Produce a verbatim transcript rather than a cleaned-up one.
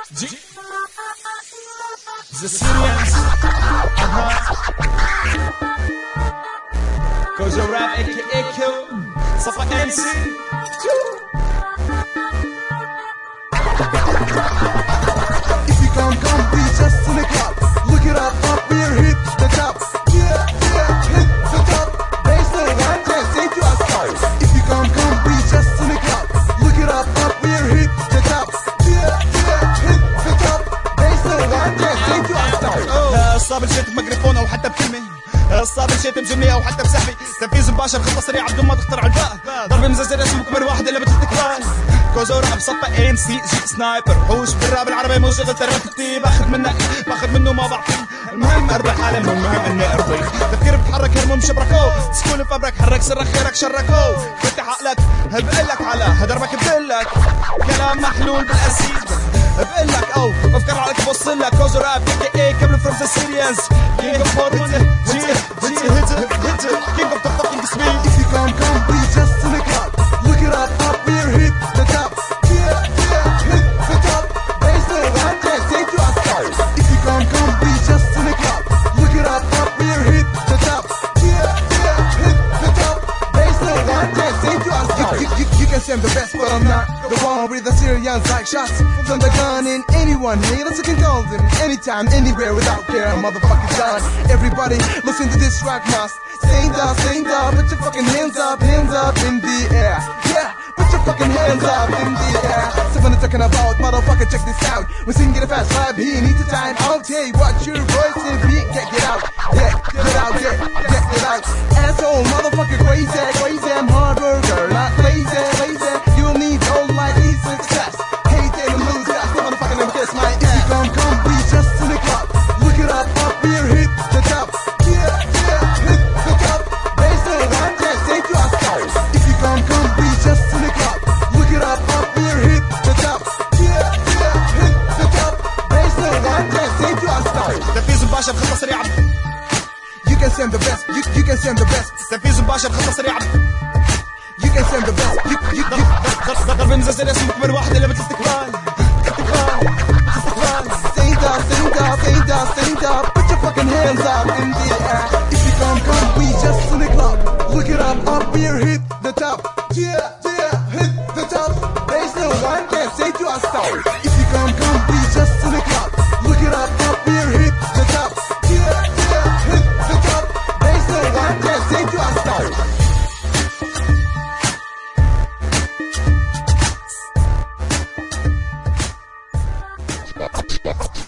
G The Syrians. Uh-huh. Kozo Rap aka Kill Safa M C. If you come, come, be just in the club. Look it up, up here, hit the top. Yeah, yeah, hit the top. Baseline, one dance, ain't you a star? If you come, come, be just in the club. Look it up, up here, hit the top. Yeah, yeah, hit the top. Baseline, one dance, ain't you a star? الصابر شاتم ميكروفون او حتى بكلمه، الصابر شاتم جمله او حتى بسحبه، تنفيذ مباشر خطه سريعه بدون ما تخطر على البال، ضرب مزلزل اسمه كبر واحد الا بتلتك بال. كوزو راب صفى ام سي جي سنايبر، حوش بالراب العربي مو شغل تربت كتير، باخذ منك باخذ منه ما بعطيه، المهم اربح عالم والمهم اني ارضي، تفكير بتحرك هرموم شبركو، سكون فبرك حرك سرك خيرك شركو، فتح عقلك بقلك على هدربك بقلك، كلام محلول بالاسيد بقلك او بفكر عليك بوصلك. كوزو راب aka كابل فروم ذا سيريانز، كينج اوف بوت جي جي هيت هيت كينج اوف ذا فاكينج سبيد. If you come, come, be just in the club. Look it up, up here, hit the top. Yeah, yeah, hit the top. Baseline, one dance, ain't you a star? If you come, come, be just in the club. Look it up, up here, hit the top. Yeah, yeah, hit the top. Baseline, one dance, ain't you a star? You, you, you can say I'm the best, but I'm not the one with the Syrians like shots from the gun in anyone. Haters you can call them anytime, anywhere, without care. Motherfucking done. Everybody, listen to this track, must stand up, stand up, put your fucking hands up, hands up in the air. Yeah, put your fucking hands up in the air. So when I'm talking about, motherfucker, check this out. When singing a fast rap, he needs a time out. Hey, watch your voice and beat, get get out, get get out, get get get out. Asshole, motherfucker, crazy, crazy. I'm hard worker, not lazy, lazy. You need all my easy success. Hate and lose, that's the motherfucking name kiss my ass. If you come, come, be just in the club. Look it up, up here, hit the top. Yeah, yeah, hit the top. Baseline, one dance, ain't you a star? If you come, come, be just in the club. Look it up, up here, hit the top. Yeah, yeah, hit the top. Baseline, one dance, ain't you a star? تنفيذ مباشر خطه سريعه. You can say I'm the best. You, you can say I'm the best. تنفيذ مباشر خطه سريعه. You can say I'm the best. You, you, you. ضرب مزلزل اسمه كبر واحد الا بتلتك بال. Stand up, stand up, stand up, stand up. Put your fucking hands up in the air. If you come, come, we just in the club. Look it up, up here, hit the top. Yeah, yeah, hit the top. Baseline, one dance, ain't you a star? If you come, come, we just in the club. Look it up, up here, hit the top. Yeah, yeah, hit the top. Baseline, one dance, ain't you a star?